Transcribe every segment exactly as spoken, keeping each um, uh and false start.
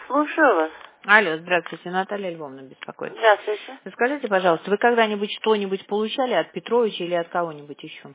слушаю вас. Алло, здравствуйте, Наталья Львовна беспокоит. Здравствуйте. Скажите, пожалуйста, вы когда-нибудь что-нибудь получали от Петровича или от кого-нибудь еще?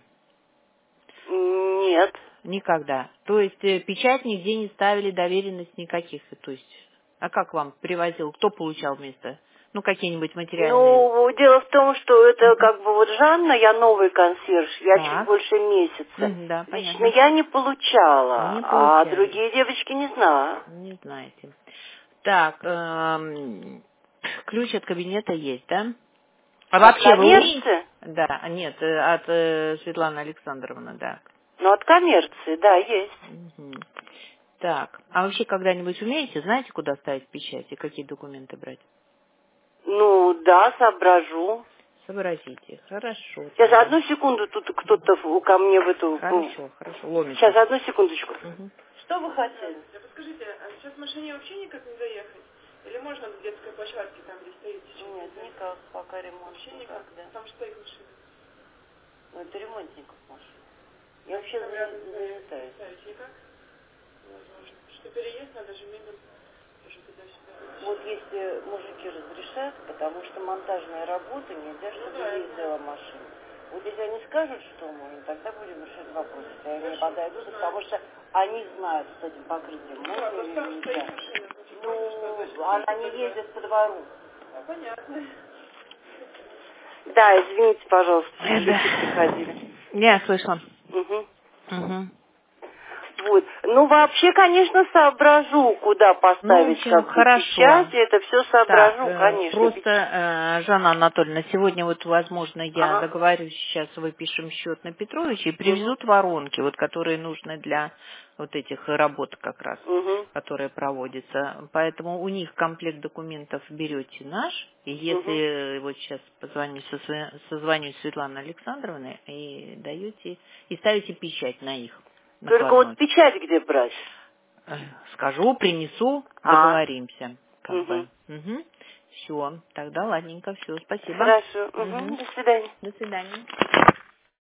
Нет. Никогда. То есть э, печать нигде не ставили, доверенность никаких. То есть, а как вам привозил? Кто получал вместо? Ну, какие-нибудь материальные? Ну, дело в том, что это Мгм. как бы вот Жанна, я новый консьерж, я чуть Так. больше месяца. Мгм, да, Лично понятно. я не получала, Не а получали. другие девочки не знаю. Не знаете. Так, эм, ключ от кабинета есть, да? А От вообще вы умеете? коммерции? Да, нет, э, от э, Светланы Александровны, да. Ну, от коммерции, да, есть. Мгм. Так, а вообще когда-нибудь умеете, знаете, куда ставить печать и какие документы брать? Ну, да, соображу. Сообразите. Хорошо Сейчас, тогда. одну секунду, тут кто-то в- ко мне в эту... ну, Хорошо, хорошо, ломится. Сейчас, одну секундочку. Мгм. Что вы хотели? Да подскажите, а сейчас в машине вообще никак не заехать? Или можно к детской площадке, там, где стоит сейчас? Нет, никак, пока ремонт. Вообще никак, никак? да. Там стоит машина. Ну, это ремонтников машина. Я вообще Там за- рядом занятаюсь. ставить никак? Невозможно. Что переезд, надо же мебель тоже туда-сюда Вот вытащить. если мужики разрешат, потому что монтажная работа, нельзя, Ну чтобы да, это ездила машина. Вот если они скажут, что можно, тогда будем решать вопрос. Если они хорошо, подойдут, узнаю. потому что они знают с этим покрытием, Ну да, можно просто или там нельзя. стоит машина, значит, можно что, значит, Ну, можно она не тогда. ездит по двору. А, понятно. Да, извините, пожалуйста, Э, мужики приходили. Да. Я слышала. Угу. Угу. Вот. Ну, вообще, конечно, соображу, куда Ну, в поставить общем, как бы хорошо. печать, это все Так, соображу, э, конечно. просто, печ- э, Жанна Анатольевна, сегодня вот, возможно, я Ага. договорюсь, сейчас выпишем счет на Петровича и Угу. привезут воронки, вот, которые нужны для вот этих работ как раз, Угу. которые проводятся. Поэтому у них комплект документов берете наш, и Угу. если вот сейчас позвоню, сосва- созвонюсь с Светланой Александровной, и даете, и ставите печать на их Только вот накладной. печать где брать? Э, Скажу, принесу, А. договоримся, как Угу. бы. Все, тогда ладненько, все, спасибо. Хорошо. Угу. Мгм. До свидания. До свидания.